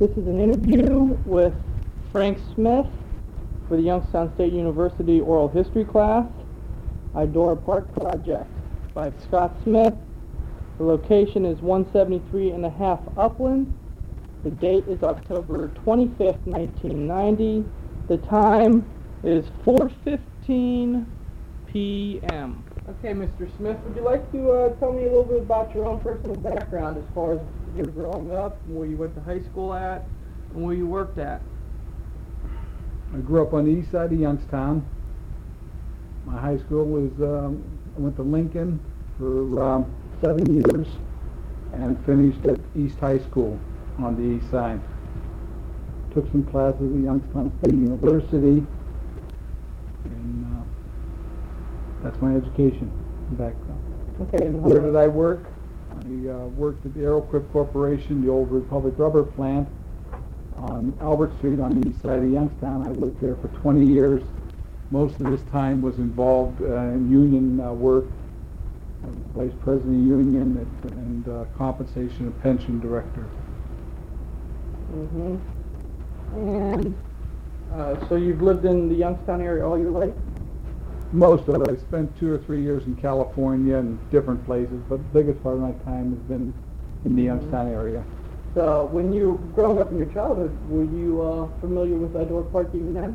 This is an interview with Frank Smith for the Youngstown State University Oral History class, Idora Park Project by Scott Smith. The location is 173 and a half Upland. The date is October 25th, 1990. The time is 4:15 p.m. Okay, Mr. Smith, would you like to tell me a little bit about your own personal background as far as your growing up, where you went to high school at, and where you worked at? I grew up on the east side of Youngstown. My high school was, I went to Lincoln for 7 years and finished at East High School on the east side. Took some classes at Youngstown State University, and that's my education background. Okay. Where did I work? I worked at the Aeroquip Corporation, the old Republic Rubber plant on Albert Street on the east side of Youngstown. I worked there for 20 years. Most of this time was involved in union work. I was Vice President of Union and Compensation and Pension Director. Mm-hmm. And so you've lived in the Youngstown area all your life? Most of it. I spent 2 or 3 years in California and different places, but the biggest part of my time has been in the Youngstown area. So when you were growing up in your childhood, were you familiar with Idora Park even then?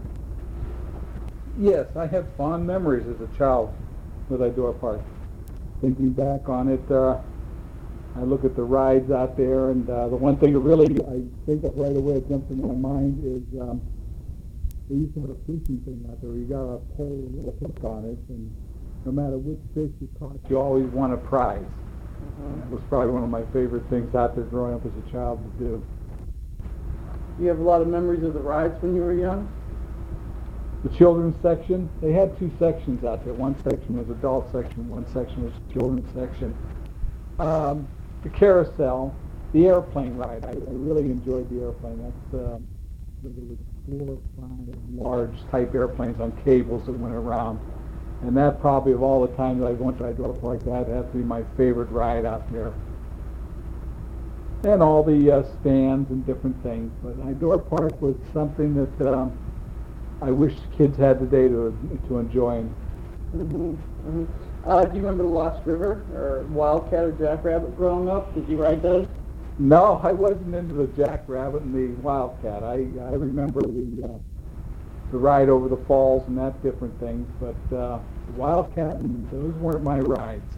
Yes, I have fond memories as a child with Idora Park. Thinking back on it, I look at the rides out there, and the one thing that really I think of right away that jumps into my mind is they used to have a fishing thing out there where you got a pole with a little hook on it, and no matter which fish you caught, you always won a prize. That was probably one of my favorite things out there growing up as a child to do. You have a lot of memories of the rides when you were young? The children's section, they had 2 sections out there. One section was adult section, one section was children's section. The carousel, the airplane ride, I really enjoyed the airplane. That's there was 4 or 5 large type airplanes on cables that went around. And that probably, of all the times I went to Idora Park, that had to be my favorite ride out there. And all the stands and different things. But Idora Park was something that I wish kids had today to enjoy. Mm-hmm. Mm-hmm. Do you remember the Lost River or Wildcat or Jackrabbit growing up? Did you ride those? No, I wasn't into the Jackrabbit and the Wildcat. I remember the ride over the falls and that different things, but the Wildcat, those weren't my rides.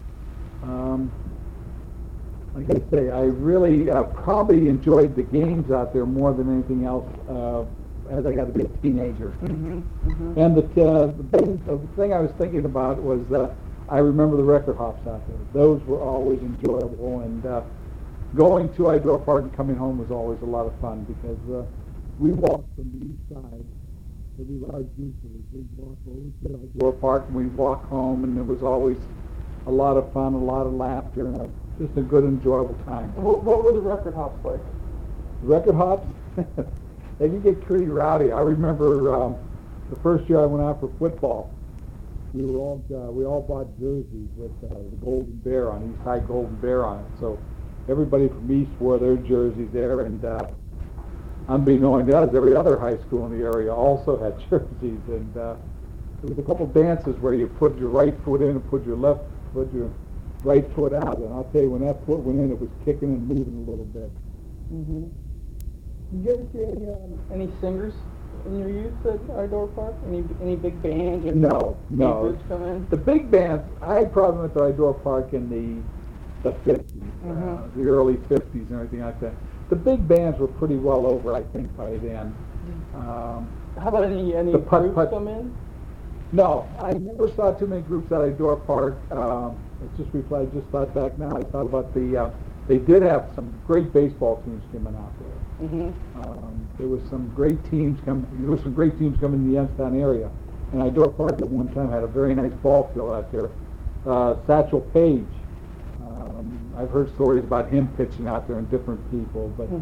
Like I say, I really probably enjoyed the games out there more than anything else as I got to be a teenager. Mm-hmm. Mm-hmm. And the thing I was thinking about was I remember the record hops out there. Those were always enjoyable, and going to Idora Park and coming home was always a lot of fun because we walked from the east side. Every large group of us, we'd walk over to Idora Park and we'd walk home, and it was always a lot of fun, a lot of laughter, and just a good, enjoyable time. What were the record hops like? The record hops? They can get pretty rowdy. I remember the first year I went out for football. We all bought jerseys with the Golden Bear on, East High Golden Bear on it. So everybody from East wore their jerseys there, and unbeknown to us, every other high school in the area also had jerseys. And there was a couple dances where you put your right foot in and put your right foot out. And I'll tell you, when that foot went in, it was kicking and moving a little bit. Mm-hmm. Did you ever see any singers in your youth at Idora Park? Any big bands? Or No. Groups come in? The big bands, I probably went to Idora Park in the 50s, the early 50s and everything like that. The big bands were pretty well over, I think, by then. How about any groups come in? No, I never saw too many groups at Idora Park. I just thought back now. I thought about they did have some great baseball teams coming out there. Mm-hmm. There was some great teams coming. There was some great teams coming in the Youngstown area, and Idora Park at one time had a very nice ball field out there. Satchel Paige. I've heard stories about him pitching out there and different people, but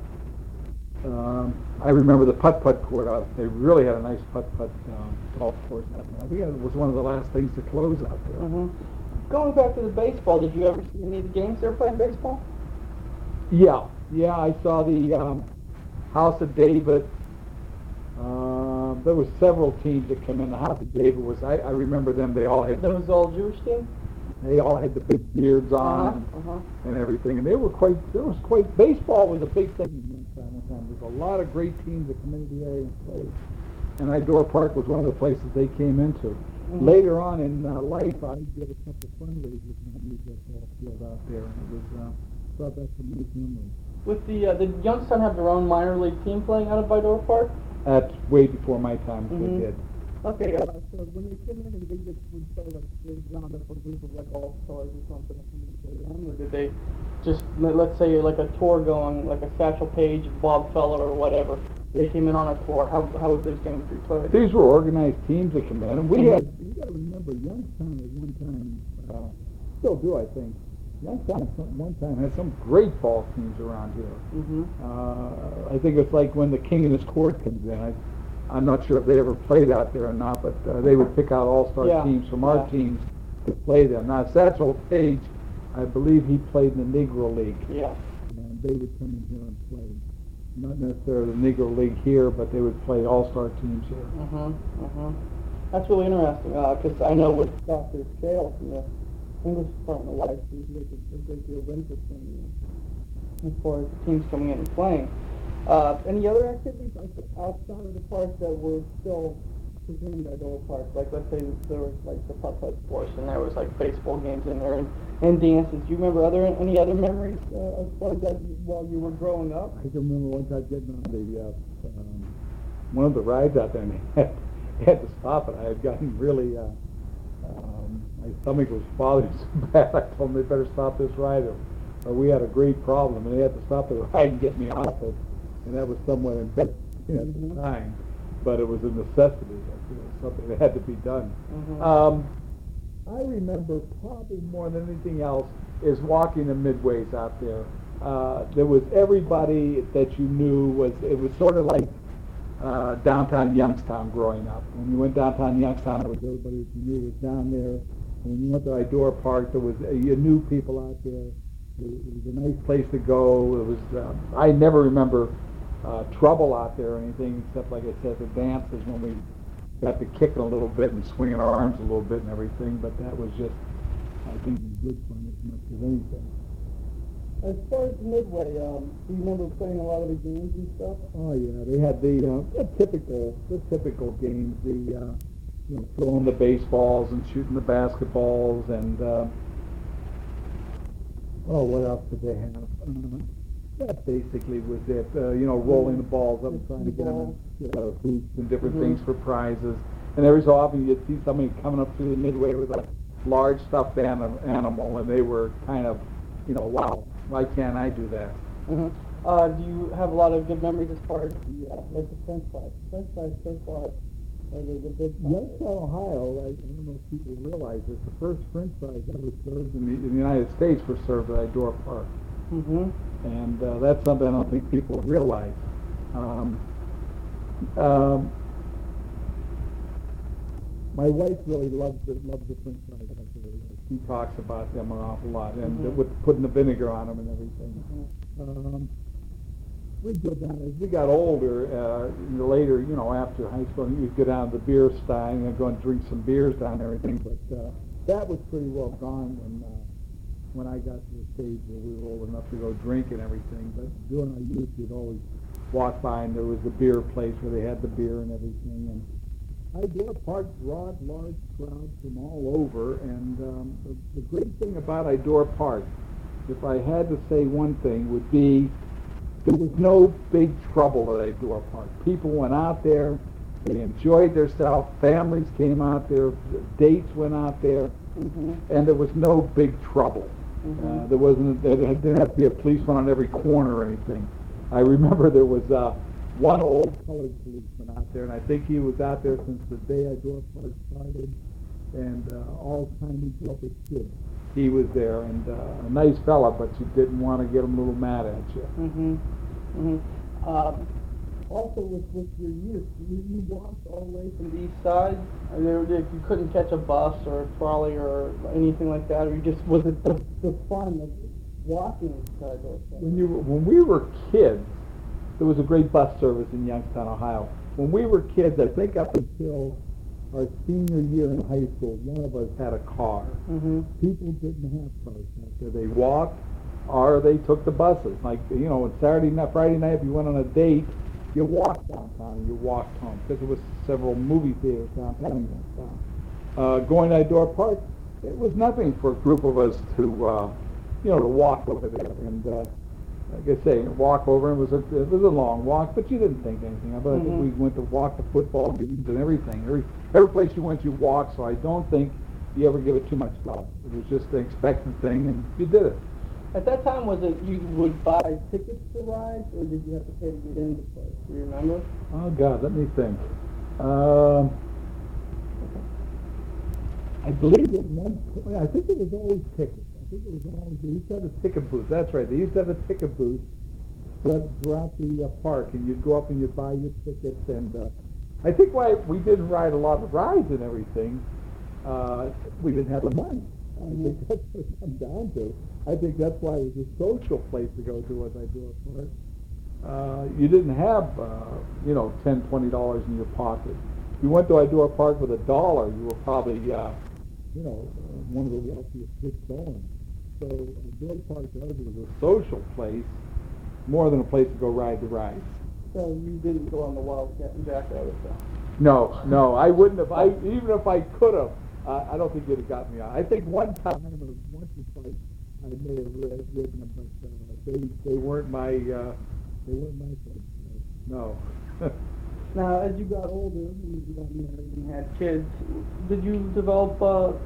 I remember the putt-putt court out. They really had a nice putt-putt golf course out there. I think it was one of the last things to close out there. Mm-hmm. Going back to the baseball, did you ever see any of the games they were playing baseball? Yeah, I saw the House of David. There was several teams that came in. The House of David was, I remember them, they all had That was all Jewish team? the big beards on Uh-huh. and everything. And there was quite, baseball was a big thing in Youngstown one time. There was a lot of great teams that come into the area and played. And Idora Park was one of the places they came into. Mhm. Later on in life, I did a couple of fundraisers and used that ball field out there. And it was, thought that's a nice memory. With did Youngstown have their own minor league team playing out of Idora Park? That's way before my time, Mhm. they did. Okay, so when they came in, did they just play like they round up a group of like all stars or something, or did they just let's say like a tour going, like a Satchel Paige, Bob Feller, or whatever? They came in on a tour. How was those games played? These were organized teams that came in, and you got to remember, Youngstown at one time, still do, I think. Youngstown at one time had some great ball teams around here. Mm-hmm. I think it's like when the King and his Court comes in. I'm not sure if they ever played out there or not, but they would pick out all-star teams from our teams to play them. Now, Satchel Paige, I believe he played in the Negro League. Yeah. And they would come in here and play. Not necessarily the Negro League here, but they would play all-star teams here. That's really interesting, because I know with Dr. Scales from the English department of life, there's a great deal of interest in as far as the teams coming in and playing. Any other activities outside of the park that were still presumed at Idora Park? Like, let's say there was like the putt-putt course, and there was like baseball games in there and dances. Do you remember any other memories as far as that while you were growing up? I can remember one time getting on one of the rides out there, and they had to stop it. I had gotten really, my stomach was bothering so bad. I told them they better stop this ride, or we had a great problem, and they had to stop the ride and get me off it. And that was somewhat embarrassing at the time, but it was a necessity. It was something that had to be done. I remember probably more than anything else is walking the midways out there. There was everybody that you knew. It was sort of like downtown Youngstown growing up. When you went downtown Youngstown, it was everybody that you knew was down there. When you went to Idora Park, you knew people out there. It was a nice place to go. It was. I never remember trouble out there or anything, except, like I said, the dances when we got to kicking a little bit and swinging our arms a little bit and everything. But that was just, I think, good fun as much as anything. As far as Midway, do you remember playing a lot of the games and stuff? Oh yeah, they had the typical games, throwing the baseballs and shooting the basketballs, and what else did they have? That basically was it. Rolling the balls up and trying to get them hoops and different things for prizes. And every so often you'd see somebody coming up through the midway with a large stuffed animal, and they were kind of, wow, why can't I do that? Do you have a lot of good memories as far as like the French fries? French fries so far are the big fries. Youngstown, Ohio, I don't know if people realize this, the first French fries ever served in the United States were served at Idora Park. And that's something I don't think people realize. My wife really loves the French fries. She talks about them an awful lot, and with putting the vinegar on them and everything. We go down as we got older. Later, after high school, you'd go down to the beer stein and go and drink some beers down there and everything. But that was pretty well gone when I got to the stage where we were old enough to go drink and everything. But during our youth, we'd always walk by, and there was the beer place where they had the beer and everything. And Idora Park brought large crowds from all over, and the great thing about Idora Park, if I had to say one thing, would be there was no big trouble at Idora Park. People went out there, they enjoyed themselves, families came out there, dates went out there, and there was no big trouble. There didn't have to be a policeman on every corner or anything. I remember there was one old colored policeman out there, and I think he was out there since the day Idora Park started, and all time he grew up as kids. He was there, and a nice fella, but you didn't want to get him a little mad at you. Also, with your youth, you walked all the way from the east side? You couldn't catch a bus or a trolley or anything like that, or was it the fun of walking inside those things? When we were kids, there was a great bus service in Youngstown, Ohio. When we were kids, I think up until our senior year in high school, one of us had a car. Mm-hmm. People didn't have cars back there. They walked or they took the buses. Like, you know, on Saturday night, Friday night, if you went on a date, you walked downtown and you walked home because there was several movie theaters downtown in Youngstown. Going to Idora Park, it was nothing for a group of us to, you know, to walk over there. And like I say, walk over, it was a long walk, but you didn't think anything of it. I think we went to walk to football games and everything. Every place you went, you walked, so I don't think you ever give it too much thought. It was just the expected thing, and you did it. At that time, was it you would buy tickets to rides, or did you have to pay to get into the place? Do you remember? Oh, God, let me think. I believe at one point, I think it was always tickets. I think it was always, they used to have a ticket booth. That's right. They used to have a ticket booth throughout the park, and you'd go up and you'd buy your tickets. And I think why we didn't ride a lot of rides and everything, we didn't have the money. I think that's what it comes down to. I think that's why it was a social place to go to as Idora Park. You didn't have, you know, $10, $20 in your pocket. If you went to Idora Park with $1, you were probably, you know, one of the wealthiest kids going. So Idora Park to us was a social place more than a place to go ride the rides. So you didn't go on the Wildcat and Jackrabbit stuff? No, I wouldn't have. Even if I could have, I don't think you'd have got me out. I think one time or once or twice I may have ridden them, but they weren't my place. No. Now, as you got older, and you got married and had kids, did you develop?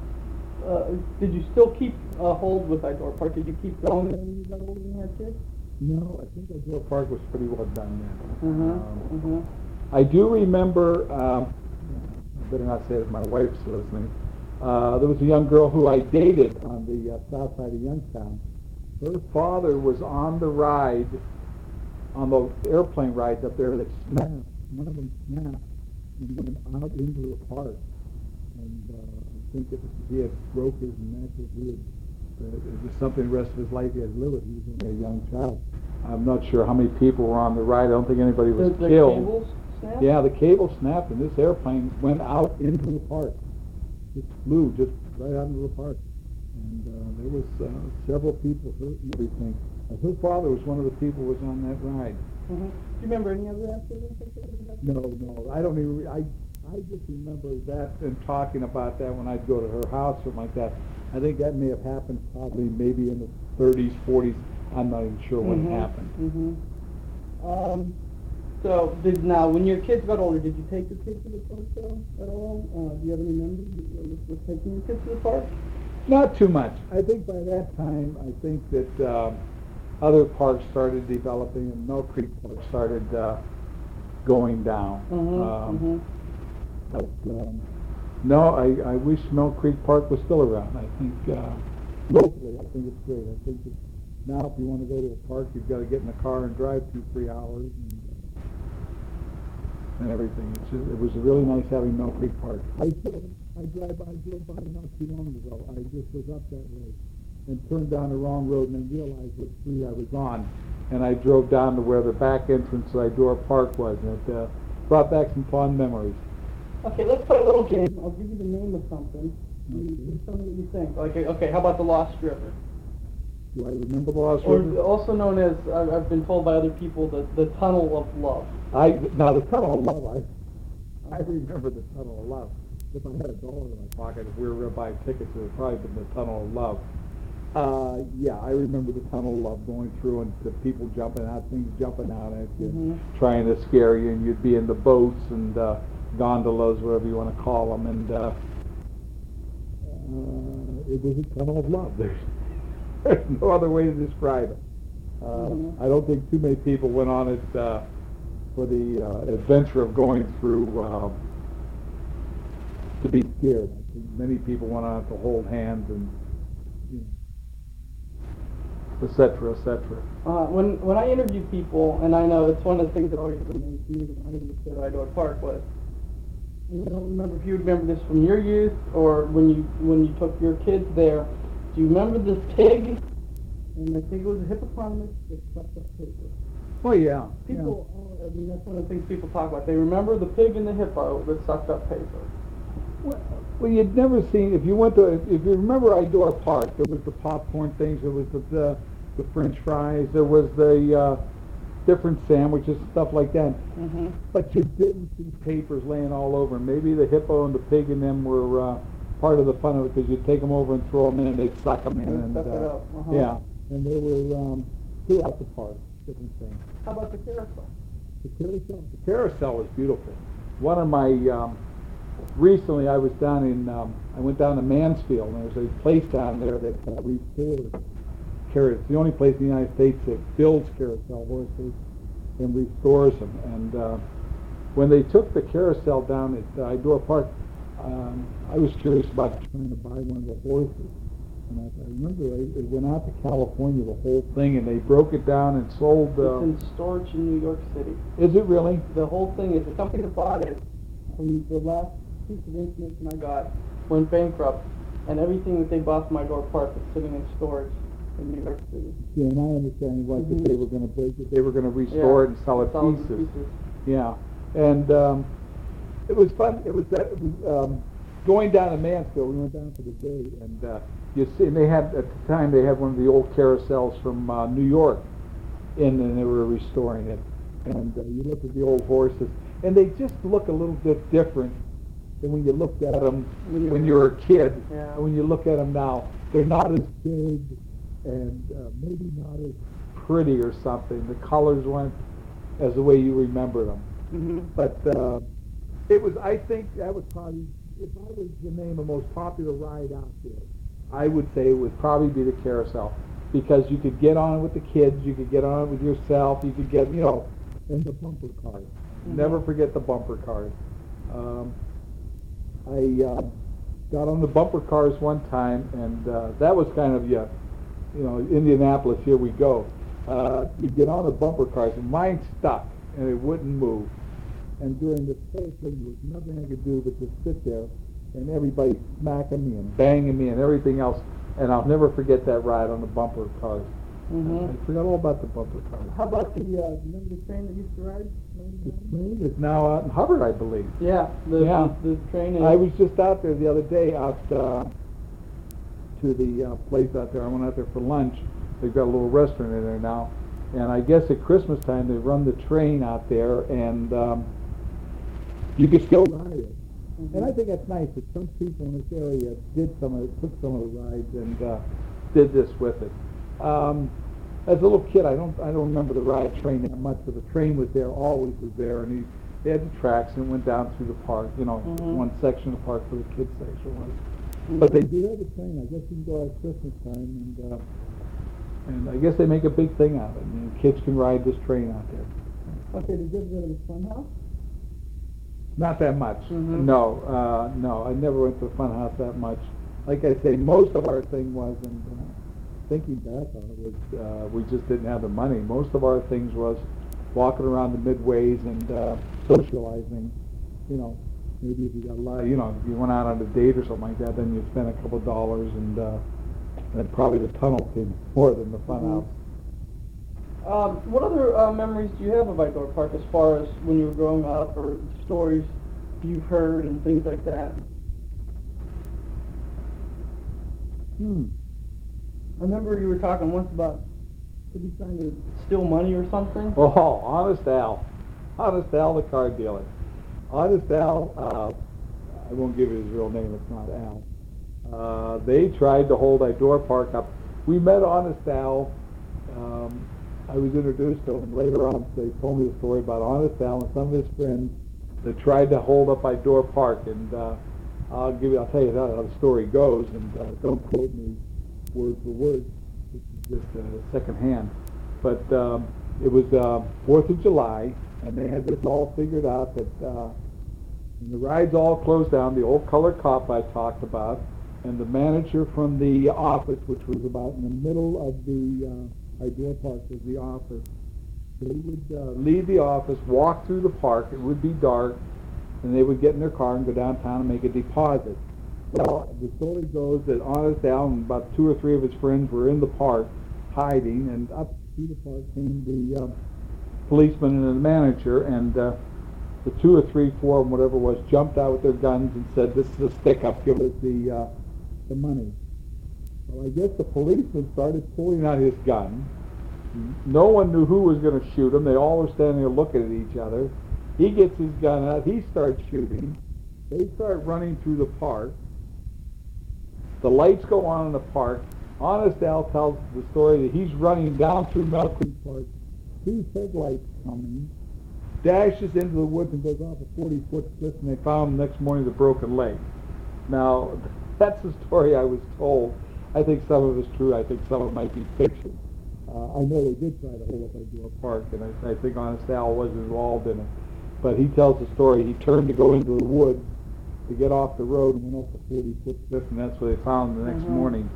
Did you still keep a hold with Idora Park? Did you keep going when you got older and had kids? No, I think Idora Park was pretty well done then. Uh-huh. I do remember. I better not say it. My wife's listening. There was a young girl who I dated on the south side of Youngstown. Her father was on the ride, on the airplane rides up there that snapped. One of them snapped and went out into the park. And I think he had broke his neck. It was something the rest of his life he had to live with. He was only a young child. I'm not sure how many people were on the ride. I don't think anybody was the killed. Cables snapped? Yeah, the cable snapped, and this airplane went out into the park. It flew just right out into the park. And there was several people hurt and everything. Her father was one of the people who was on that ride. Do you remember any other accidents? No, I don't even. I just remember that and talking about that when I'd go to her house or something like that. I think that may have happened probably maybe in the 30s, 40s. I'm not even sure when it happened. So, when your kids got older, did you take your kids to the park though, at all? Do you have any memories of taking your kids to the park? Not too much. I think by that time, I think that other parks started developing, and Mill Creek Park started going down. But, no, I wish Mill Creek Park was still around. I think locally, I think it's great. I think that now if you want to go to a park, you've got to get in the car and drive 2-3 hours and everything. It was really nice having Mill Creek Park. I drove by not too long ago. I just was up that way and turned down the wrong road and then realized what street I was on. And I drove down to where the back entrance to Idora Park was, and it brought back some fond memories. Okay, let's play a little game. I'll give you the name of something. You tell me what you think. Okay, how about the Lost River? Do I remember the Lost Or River? also known as, I've been told by other people, the Tunnel of Love. Now the Tunnel of Love, I remember the Tunnel of Love. If I had $1 in my pocket, if we were going to buy tickets, it would probably been the Tunnel of Love. Yeah, I remember the Tunnel of Love going through and the people jumping out, things jumping out at you, trying to scare you, and you'd be in the boats and gondolas, whatever you want to call them, and it was a Tunnel of Love. There's no other way to describe it. I don't think too many people went on it for the adventure of going through to be scared. I think many people went on it to hold hands and, et cetera, et cetera. When I interview people, and I know it's one of the things that always amazed me when I interviewed at Idora Park was, I don't remember if you remember this from your youth or when you took your kids there. Do you remember this pig? And I think it was a hippopotamus that sucked up paper. Oh, yeah. People, I mean, that's one of the things people talk about. They remember the pig and the hippo that sucked up paper. Well, you'd never seen, if you remember Idor Park, there was the popcorn things, there was the French fries, there was the different sandwiches, stuff like that. Mm-hmm. But you didn't see papers laying all over. Maybe the hippo and the pig and them were part of the fun of it, because you'd take them over and throw them in and they'd suck them in. And, suck it up. Uh-huh. Yeah, and they were throughout the park, different things. How about the carousel? The carousel was beautiful. One of my, recently I was down in, I went down to Mansfield, and there's a place down there that restored carousel. It's the only place in the United States that builds carousel horses and restores them. And when they took the carousel down at Idor Park, I was curious about trying to buy one of the horses. And I remember it went out to California, the whole thing, and they broke it down and sold. It's in storage in New York City. Is it really? The whole thing is the company that bought it. From the last piece of information I got, went bankrupt, and everything that they bought from Idor Park is sitting in storage in New York City. Yeah, and I understand what Mhm. that they were going to break it. They were going to restore it and sell it pieces. Yeah, and it was fun. It was going down to Mansfield. We went down for the day, and you see, and they had at the time they had one of the old carousels from New York, and they were restoring it. And you look at the old horses, and they just look a little bit different than when you looked at them when you were a kid. Yeah. And when you look at them now, they're not as big and maybe not as pretty or something. The colors weren't as the way you remember them. Mm-hmm. But it was, I think that was probably, if I was to name a most popular ride out there, I would say it would probably be the carousel, because you could get on it with the kids, you could get on it with yourself, you could get, and the bumper cars. Mm-hmm. Never forget the bumper cars. I got on the bumper cars one time, and that was kind of, Indianapolis, here we go. You get on the bumper cars, and mine stuck, and it wouldn't move. And during this whole thing, there was nothing I could do but just sit there, and everybody smacking me and banging me and everything else. And I'll never forget that ride on the bumper cars. Mm-hmm. I forgot all about the bumper cars. How about remember the train that used to ride? The train is now out in Hubbard, I believe. Yeah, the train is... I was just out there the other day, out to the place out there. I went out there for lunch. They've got a little restaurant in there now. And I guess at Christmas time, they run the train out there, and you could still ride it. Mm-hmm. And I think that's nice that some people in this area took some of the rides and did this with it. As a little kid, I don't remember the ride train that much, but the train was there, always was there, and they had the tracks and went down through the park. Mm-hmm. One section of the park where the kids section was. Mm-hmm. But they do have a train. I guess you can go at Christmas time, and I guess they make a big thing out of it. Kids can ride this train out there. Okay, did you ever go to the fun house? Not that much. Mm-hmm. No, I never went to the fun house that much. Like I say, most of our thing was, and thinking back on it, was we just didn't have the money. Most of our things was walking around the midways and socializing. Maybe if you got a lot, if you went out on a date or something like that, then you spent a couple of dollars, and probably the tunnel came more than the fun house. What other memories do you have of Idor Park as far as when you were growing up, or stories you've heard and things like that? I remember you were talking once about maybe trying to steal money or something. Oh, Honest Al the car dealer. Honest Al, I won't give you his real name, it's not Al. They tried to hold Idor Park up. We met Honest Al. I was introduced to him later on. They told me the story about Honest Al and some of his friends that tried to hold up Idor Park. And I'll tell you how the story goes, and don't quote me word for word. This is just second hand. But it was 4th of July, and they had this all figured out that when the rides all closed down, the old color cop I talked about, and the manager from the office, which was about in the middle of the Idor Park was the office. They would leave the office, walk through the park. It would be dark, and they would get in their car and go downtown and make a deposit. Well, the story goes that Honest Al and about 2 or 3 of his friends were in the park hiding, and up through the park came the policeman and the manager, and the 2 or 3, 4, whatever it was, jumped out with their guns and said, "This is a stick-up. Give us the money." Well, I guess the policeman started pulling out his gun. No one knew who was going to shoot him. They all were standing there looking at each other. He gets his gun out. He starts shooting. They start running through the park. The lights go on in the park. Honest Al tells the story that he's running down through Melton Park, 2 headlights coming, dashes into the woods and goes off a 40-foot cliff, and they found him next morning with a broken leg. Now, that's the story I was told. I think some of it's true. I think some of it might be fiction. I know they did try to hold up Idora Park, and I think Honest Al was involved in it. But he tells the story. He turned to go into the woods to get off the road and went off the 40-foot cliff, and that's where they found him the next morning.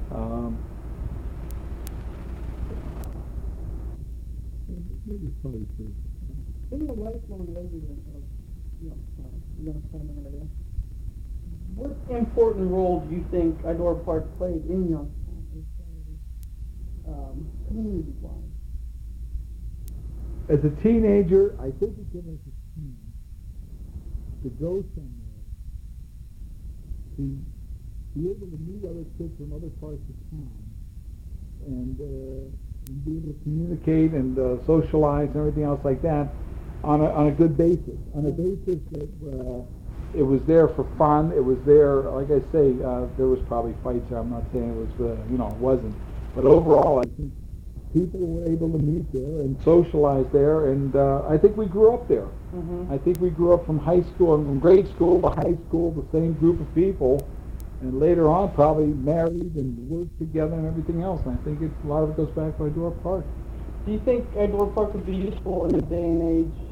Maybe probably true. Being a lifelong resident of Youngstown area, what important role do you think Idora Park played in Youngstown community-wise? As a teenager, I think it gave us a chance to go somewhere, to be able to meet other kids from other parts of town, and be able to communicate and socialize and everything else like that on a good basis, on a basis that it was there for fun. It was there, like I say, there was probably fights there. I'm not saying it was, it wasn't. But overall, I think people were able to meet there and socialize there, and I think we grew up there. I think we grew up from high school and from grade school to high school, the same group of people, and later on probably married and worked together and everything else. And I think a lot of it goes back to Idora Park. Do you think Idora Park would be useful in the day and age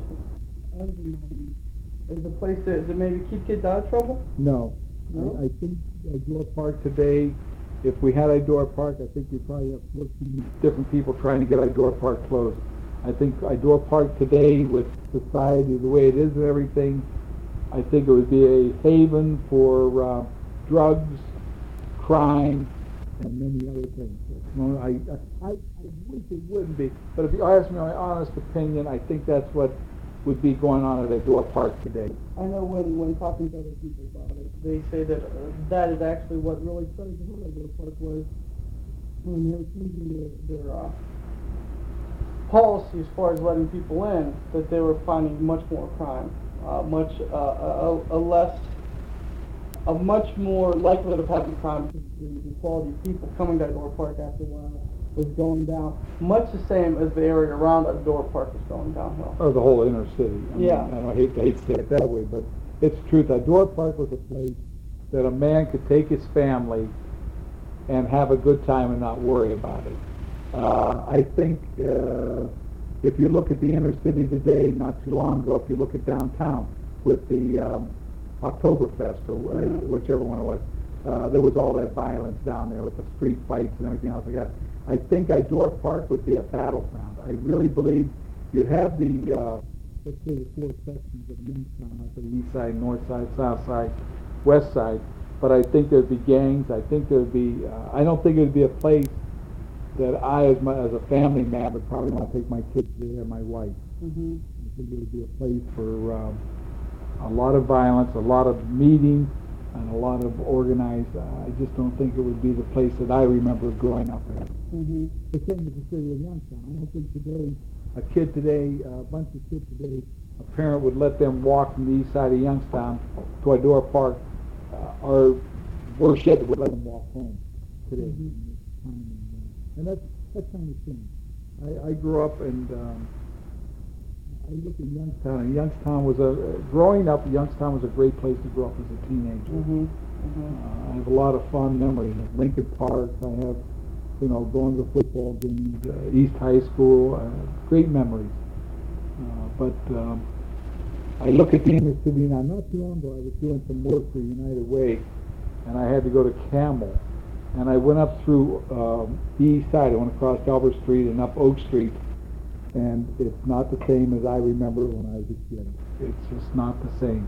as a place to maybe keep kids out of trouble? No. I think Idora Park today, if we had Idora Park, I think we'd probably have 14 different people trying to get Idora Park closed. I think Idora Park today, with society the way it is and everything, I think it would be a haven for drugs, crime, and many other things. I wish it wouldn't be, but if you ask me my honest opinion, I think that's what would be going on at Idora Park today. I know when talking to other people about it, they say that that is actually what really started to hurt Idora Park was when they were changing their policy as far as letting people in, that they were finding much more crime, a much more likelihood of having crime, because the quality of people coming to Idora Park after a while was going down, much the same as the area around Idora Park was going downhill. Or the whole inner city. I hate to say it that way, but it's the truth. Idora Park was a place that a man could take his family and have a good time and not worry about it. I think if you look at the inner city today, not too long ago, if you look at downtown with the Oktoberfest or whichever one it was, there was all that violence down there with the street fights and everything else like that. I think Idora Park would be a battleground. I really believe you'd have the, let's say the 4 sections of Youngstown, the east side, north side, south side, west side, but I think there'd be gangs. I think there'd be, I don't think it'd be a place that I, as a family man, would probably want to take my kids there, my wife. I think it would be a place for a lot of violence, a lot of meeting, and a lot of organized. I just don't think it would be the place that I remember growing up in. The same as the city of Youngstown. I don't think today, a bunch of kids today, a parent would let them walk from the east side of Youngstown to Idora Park, or worse yet, would let them walk home today. And that's kind of thing. I grew up and I look at Youngstown, and Youngstown was growing up, Youngstown was a great place to grow up as a teenager. I have a lot of fond memories of Lincoln Park. I have, going to football games, East High School, great memories. But I look at the inner city now. Not too long ago, I was doing some work for United Way, and I had to go to Camel. And I went up through the east side. I went across Albert Street and up Oak Street. And it's not the same as I remember when I was a kid. It's just not the same.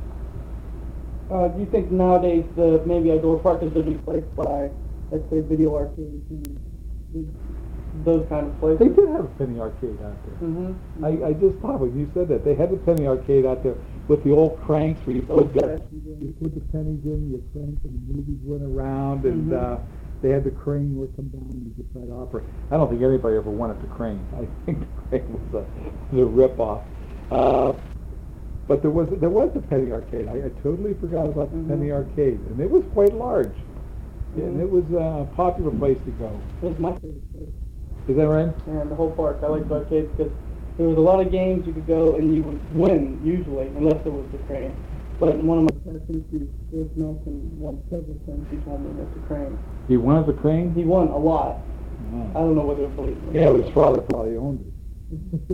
Do you think nowadays maybe Idora Park is going to be replaced by, let's say, video arcades and those kind of places. They did have a penny arcade out there. Mm-hmm. I just thought when you said that, they had the penny arcade out there with the old cranks where you put you put the pennies in, you crank, and the movies went around, and they had the crane where come down and you could try to operate. I don't think anybody ever wanted the crane. I think the crane was a rip-off. But there was a penny arcade. I totally forgot about the penny arcade, and it was quite large. And it was a popular place to go. It was my favorite place. Is that right? And the whole park. I liked the arcades because there was a lot of games you could go and you would win, usually, unless it was the crane. But one of my cousins, Chris Nelson, won several times. He told me Mr. Crane. He won at the crane? He won a lot. Oh. I don't know whether it believed me. Yeah, his father probably owned it.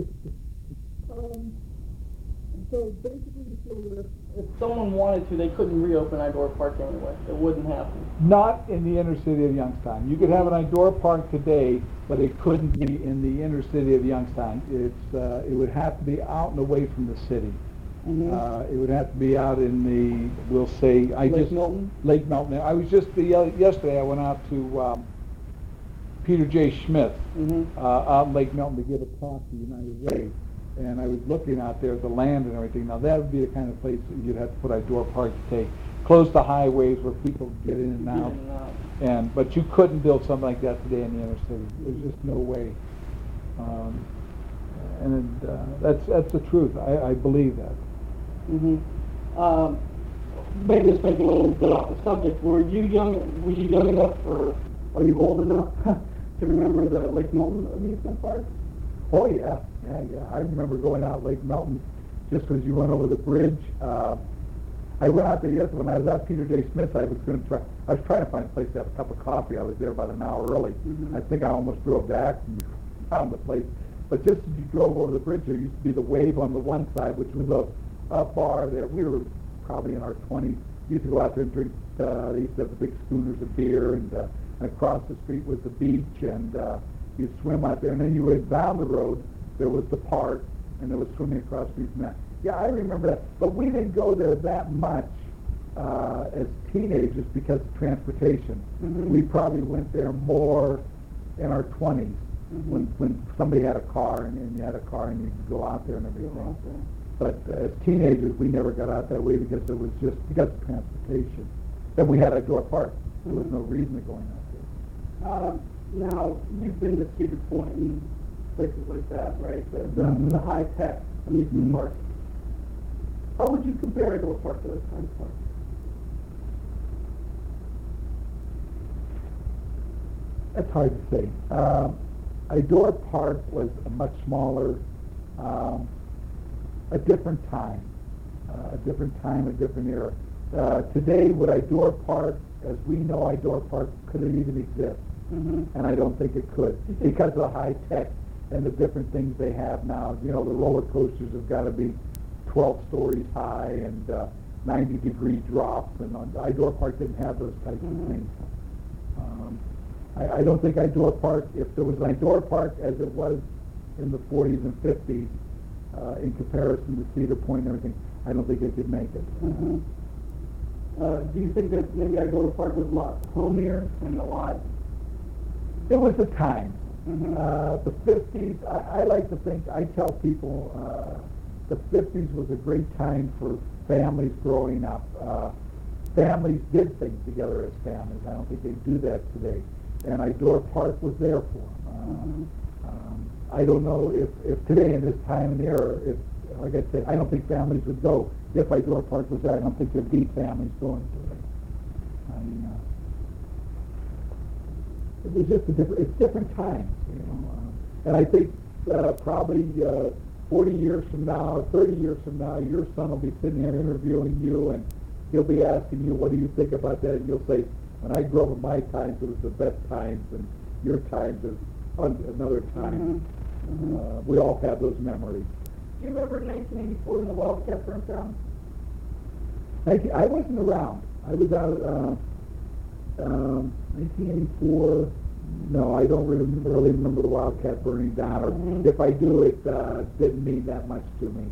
So basically, if someone wanted to, they couldn't reopen Idora Park anyway. It wouldn't happen. Not in the inner city of Youngstown. You could have an Idora Park today, but it couldn't be in the inner city of Youngstown. It would have to be out and away from the city. It would have to be out in the, we'll say, Lake Milton? Lake Milton. I was just, yesterday I went out to Peter J. Smith out in Lake Milton to give a talk to United Way. And I was looking out there at the land and everything. Now that would be the kind of place that you'd have to put Idora Park to take. Close to highways where people get in and out. But you couldn't build something like that today in the inner city. There's just no way. That's the truth. I believe that. Maybe this may be a little bit off the subject. Were you young enough, or are you old enough to remember the Lake Milton amusement park? Oh yeah. I remember going out Lake Milton just as you went over the bridge. I went out there yesterday when I was at Peter J. Smith. I was trying to find a place to have a cup of coffee. I was there about an hour early. I think I almost drove back and found the place. But just as you drove over the bridge, there used to be the Wave on the one side, which was a bar there. We were probably in our 20s. We used to go out there and drink. They used to have the big schooners of beer, and across the street was the beach, and you'd swim out there. And then you went down the road. There was the park, and there was swimming across the street from that. Yeah, I remember that. But we didn't go there that much as teenagers because of transportation. We probably went there more in our 20s when somebody had a car, and you had a car, and you could go out there and everything. But as teenagers, we never got out that way because it was just because of transportation. Then we had Idora Park. There was no reason of going out there. Now, you've been to Cedar Point and places like that, right? The high-tech amusement park. How would you compare Idora Park to those kind of parks? That's hard to say. Idora Park was a much smaller, a different time, a different era. Today, would Idora Park, as we know Idora Park, could it even exist? And I don't think it could because of the high tech and the different things they have now. You know, the roller coasters have got to be 12 stories high and 90-degree drops, and Idora Park didn't have those types of things. I don't think Idora Park, if there was an Idora Park as it was in the 40s and 50s, in comparison to Cedar Point and everything, I don't think it could make it. Do you think that maybe Idora Park was a lot homier and a lot? It was a time. The 50s, I like to think, I tell people, the 50s was a great time for families growing up. Families did things together as families. I don't think they do that today. And Idora Park was there for them. I don't know if today in this time and era, if, like I said, I don't think families would go. If Idora Park was there, I don't think there'd be families going to it. It was just it's different times, you know. And I think probably 40 years from now, 30 years from now, your son will be sitting there interviewing you, and he'll be asking you, what do you think about that? And you'll say, when I grew up in my times, it was the best times, and your times is another time. We all have those memories. Do you remember 1984 when the Wildcat burnt down? I wasn't around. I was out 1984. No, I don't really remember the Wildcat burning down. Or if I do, it didn't mean that much to me.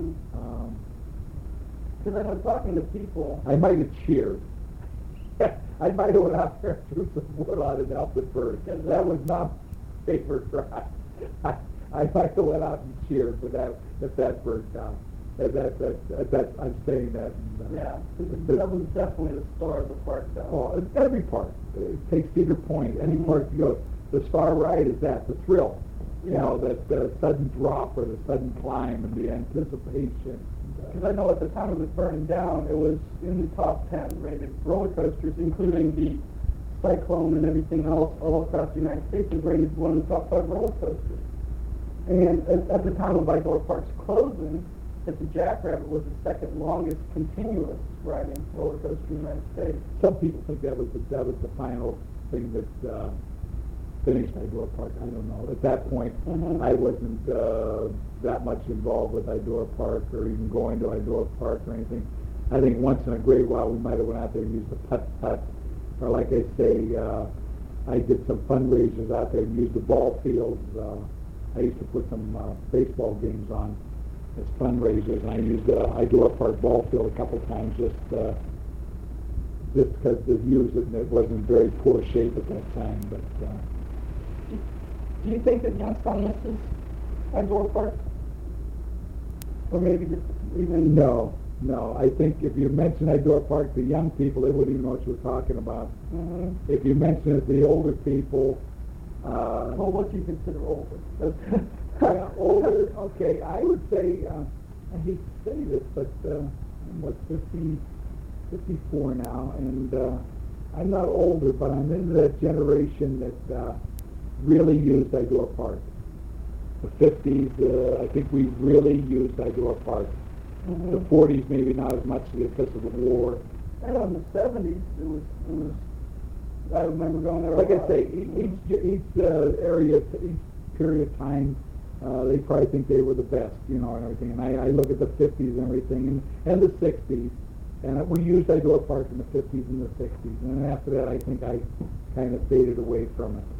Because I was talking to people. I might have cheered. I might have went out there and threw some wood on it and helped it burn. That was not favorite ride. I might have went out and cheered, but if that burnt down. I'm saying that. Yeah, that was definitely the star of the park, though. Oh, every park. It takes Cedar Point. Any park you go, the star ride is that, the thrill. You know, that sudden drop or the sudden climb and the anticipation. Because I know at the time it was burning down, it was in the top 10 rated roller coasters, including the Cyclone and everything else all across the United States. It was rated one of the top 5 roller coasters. And at the time of Idora Park's closing, that the Jackrabbit was the second longest continuous riding roller coaster in the United States. Some people think that was the final thing that finished Idora Park. I don't know. At that point, I wasn't that much involved with Idora Park or even going to Idora Park or anything. I think once in a great while we might have went out there and used the putt-putt, or like I say, I did some fundraisers out there and used the ball fields. I used to put some baseball games on as fundraisers, and I used the Idora Park ball field a couple times just because the views it wasn't in very poor shape at that time. But do you think that Youngstown misses Idora Park, or maybe just even? No. I think if you mention Idora Park to young people, they wouldn't even know what you were talking about. If you mention it to the older people, well, what do you consider older? Older, okay, I would say, I hate to say this, but I'm 54 now, and I'm not older, but I'm into that generation that really used Idora Park. The 50s, I think we really used Idora Park. The 40s, maybe not as much because of the war. I know in the 70s, it was. I remember going there. Like I say, each area, each period of time, they probably think they were the best, and everything. And I look at the 50s and everything, and the 60s, and we used Idora Park in the 50s and the 60s. And after that, I think I kind of faded away from it.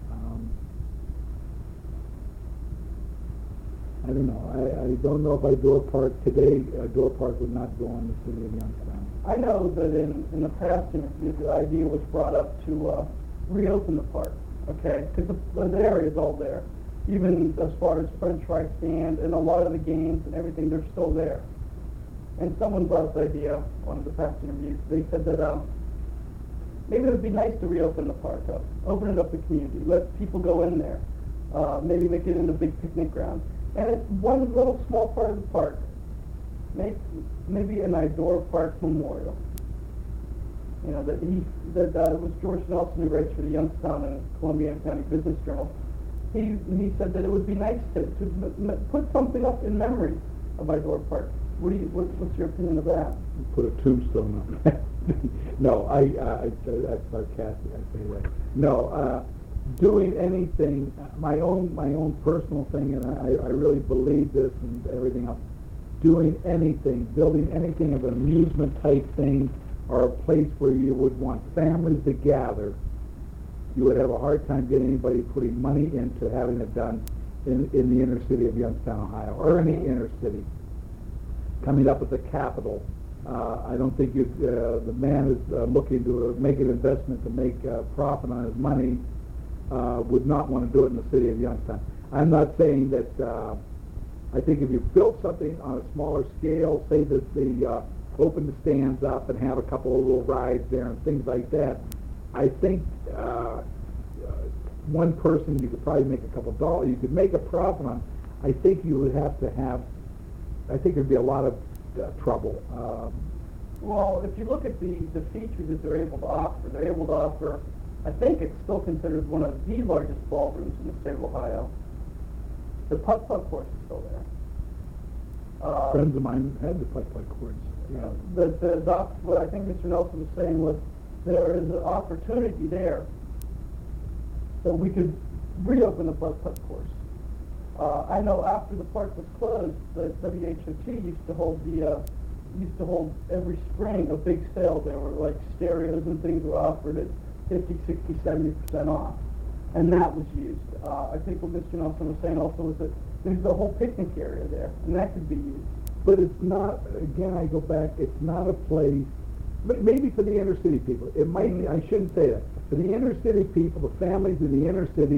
I don't know. I don't know if Idora Park today, Idora Park would not go in the city of Youngstown. I know that in the past, the idea was brought up to reopen the park, okay? Because the area is all there. Even as far as French fry stand and a lot of the games and everything, they're still there. And someone brought up the idea, one of the past interviews, they said that maybe it would be nice to reopen the park up, open it up to the community, let people go in there, maybe make it into a big picnic ground. And it's one little small part of the park. Maybe an Idora Park memorial. That it was George Nelson who writes for the Youngstown and Columbia County Business Journal. He said that it would be nice to put something up in memory of Idora Park. What's your opinion of that? Put a tombstone on it. No, that's sarcastic. I say that. No. Doing anything, my own personal thing, and I really believe this and everything else, doing anything, building anything of an amusement type thing, or a place where you would want families to gather, you would have a hard time getting anybody putting money into having it done in the inner city of Youngstown, Ohio, or any inner city. Coming up with the capital, I don't think the man is looking to make an investment to make a profit on his money. Would not want to do it in the city of Youngstown. I'm not saying that. I think if you built something on a smaller scale, say that the open the stands up and have a couple of little rides there and things like that, I think one person you could probably make a couple of dollars. You could make a profit on. I think you would have to have. I think there'd be a lot of trouble. Well, if you look at the features that they're able to offer. I think it's still considered one of the largest ballrooms in the state of Ohio. The putt-putt course is still there. Friends of mine had the putt-putt course. Yeah. What I think Mr. Nelson was saying was there is an opportunity there that we could reopen the putt-putt course. I know after the park was closed, the WHOT used to hold every spring a big sale. There were like stereos and things were offered at 50, 60, 70% off. And that was used. I think what Mr. Nelson was saying also was that there's a whole picnic area there, and that could be used. But it's not, again, I go back, it's not a place, maybe for the inner city people. It might be, I shouldn't say that. For the inner city people, the families in the inner cities,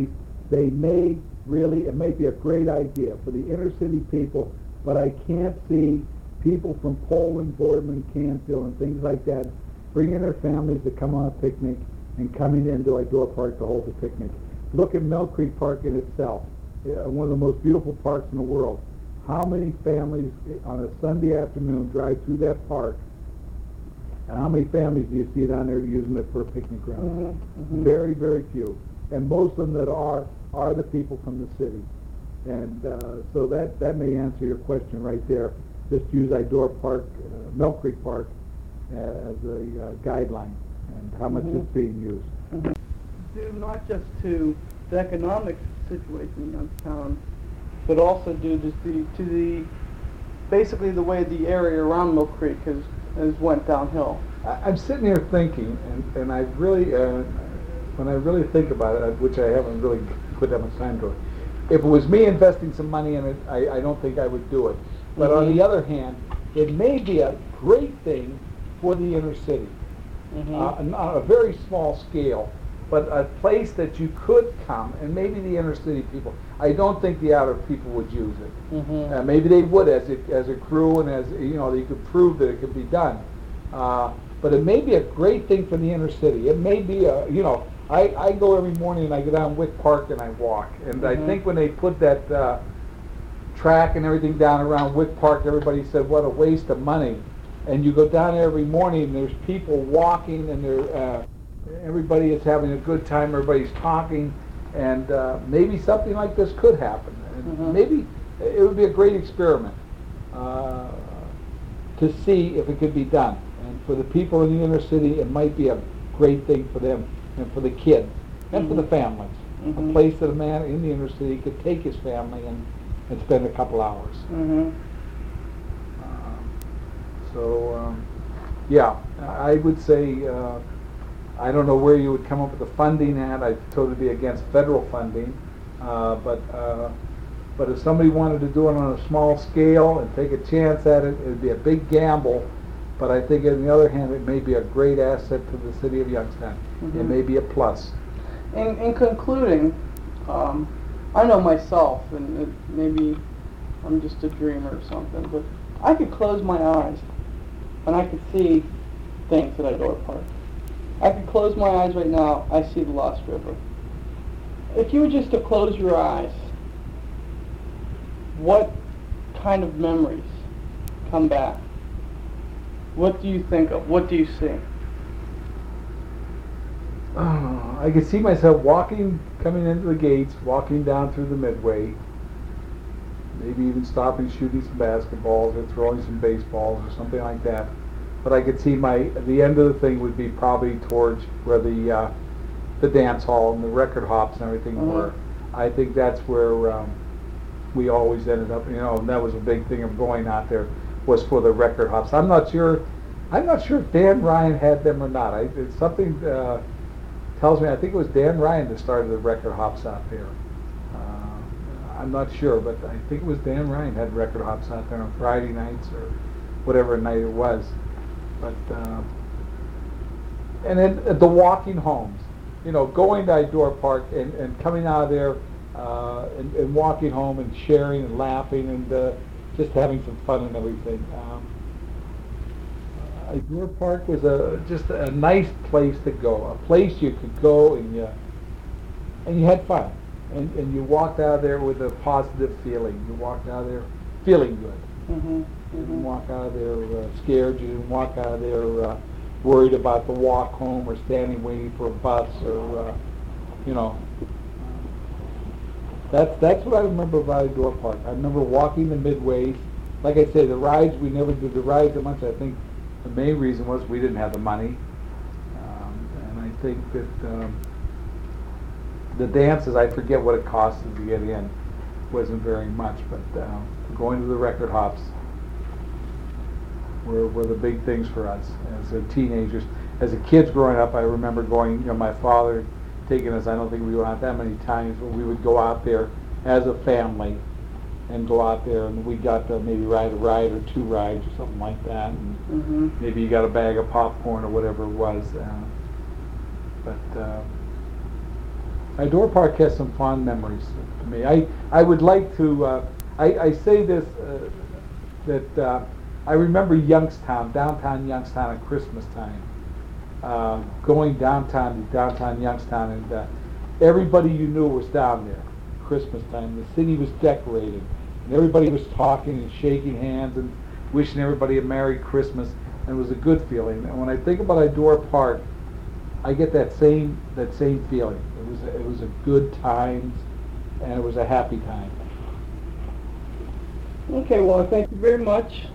They may really, it may be a great idea for the inner city people, but I can't see people from Poland, Boardman, Canfield, and things like that bringing their families to come on a picnic and coming into Idora Park to hold a picnic. Look at Mill Creek Park in itself, one of the most beautiful parks in the world. How many families on a Sunday afternoon drive through that park, and how many families do you see down there using it for a picnic ground? Very, very few. And most of them that are the people from the city. And so that may answer your question right there. Just use Idora Park, Mill Creek Park, as a guideline, and how much it's being used. Due not just to the economic situation in Youngstown, but also due to the basically the way the area around Mill Creek has went downhill. I'm sitting here thinking, and I really, when I really think about it, which I haven't really put that much time to it, if it was me investing some money in it, I don't think I would do it. But on the other hand, it may be a great thing for the inner city, on a very small scale, but a place that you could come, and maybe the inner city people. I don't think the outer people would use it. Maybe they would as a crew, and as they could prove that it could be done. But it may be a great thing for the inner city. It may be I go every morning and I go down Wick Park and I walk, and I think when they put that track and everything down around Wick Park, everybody said, what a waste of money. And you go down there every morning and there's people walking, and everybody is having a good time, everybody's talking, and maybe something like this could happen. And maybe it would be a great experiment to see if it could be done. And for the people in the inner city, it might be a great thing for them and for the kids and for the families. A place that a man in the inner city could take his family and spend a couple hours. Yeah, I would say, I don't know where you would come up with the funding at. I'd totally be against federal funding, but if somebody wanted to do it on a small scale and take a chance at it, it would be a big gamble. But I think on the other hand, it may be a great asset to the city of Youngstown. It may be a plus. In concluding, I know myself, and maybe I'm just a dreamer or something, but I could close my eyes and I could see things at Idora Park. I could close my eyes right now, I see the Lost River. If you were just to close your eyes, what kind of memories come back? What do you think of? What do you see? I could see myself coming into the gates, walking down through the midway, maybe even stopping, shooting some basketballs or throwing some baseballs or something like that. But I could see the end of the thing would be probably towards where the dance hall and the record hops and everything were. I think that's where we always ended up, and that was a big thing of going out there, was for the record hops. I'm not sure if Dan Ryan had them or not. Something tells me, I think it was Dan Ryan that started the record hops out there. I'm not sure, but I think it was Dan Ryan had record hops out there on Friday nights or whatever night it was. But and then the walking homes, going to Idora Park and coming out of there and walking home and sharing and laughing and just having some fun and everything. Idora Park was just a nice place to go, a place you could go and you had fun, and you walked out of there with a positive feeling. You walked out of there feeling good. You didn't walk out of there scared. You didn't walk out of there worried about the walk home or standing waiting for a bus or That's what I remember about Idora Park. I remember walking the midways. Like I say, the rides, we never did the rides that much. I think the main reason was we didn't have the money. And I think that the dances, I forget what it costed to get in, wasn't very much, but going to the record hops were the big things for us as teenagers. As a kids growing up, I remember going, my father taking us, I don't think we went out that many times, but we would go out there as a family and go out there, and we got to maybe ride a ride or two rides or something like that, and maybe you got a bag of popcorn or whatever it was. But Idora Park has some fond memories to me. I would like to, I say this, that I remember Youngstown, downtown Youngstown at Christmas time, going downtown to downtown Youngstown, and everybody you knew was down there, Christmas time. The city was decorated, and everybody was talking and shaking hands and wishing everybody a Merry Christmas, and it was a good feeling. And when I think about Idora Park, I get that same feeling. It was a good time, and it was a happy time. Okay, well, thank you very much.